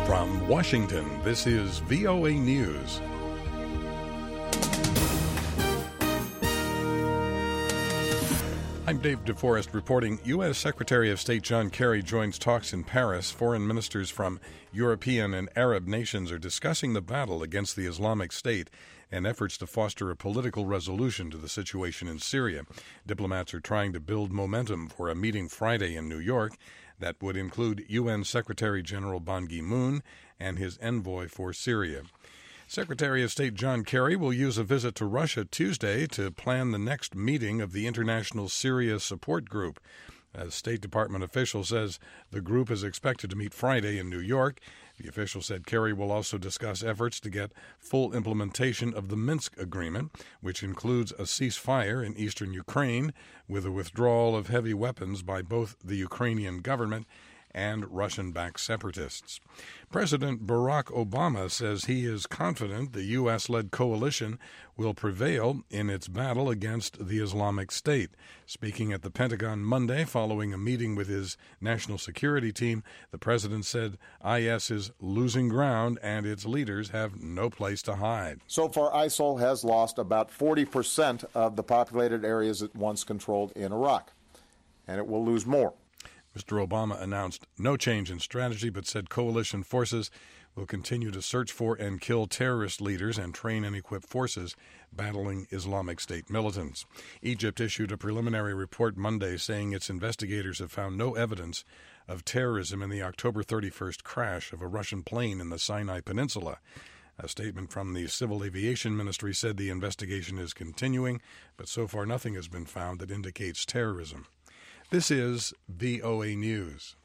From Washington, this is VOA News. I'm Dave DeForest reporting. U.S. Secretary of State John Kerry joins talks in Paris. Foreign ministers from European and Arab nations are discussing the battle against the Islamic State and efforts to foster a political resolution to the situation in Syria. Diplomats are trying to build momentum for a meeting Friday in New York that would include UN Secretary General Ban Ki-moon and his envoy for Syria. Secretary of State John Kerry will use a visit to Russia Tuesday to plan the next meeting of the International Syria Support Group. A State Department official says the group is expected to meet Friday in New York. The official said Kerry will also discuss efforts to get full implementation of the Minsk Agreement, which includes a ceasefire in eastern Ukraine with a withdrawal of heavy weapons by both the Ukrainian government and Russian-backed separatists. President Barack Obama says he is confident the U.S.-led coalition will prevail in its battle against the Islamic State. Speaking at the Pentagon Monday following a meeting with his national security team, the president said IS is losing ground and its leaders have no place to hide. So far, ISIL has lost about 40% of the populated areas it once controlled in Iraq, and it will lose more. Mr. Obama announced no change in strategy, but said coalition forces will continue to search for and kill terrorist leaders and train and equip forces battling Islamic State militants. Egypt issued a preliminary report Monday saying its investigators have found no evidence of terrorism in the October 31st crash of a Russian plane in the Sinai Peninsula. A statement from the Civil Aviation Ministry said the investigation is continuing, but so far nothing has been found that indicates terrorism. This is VOA News.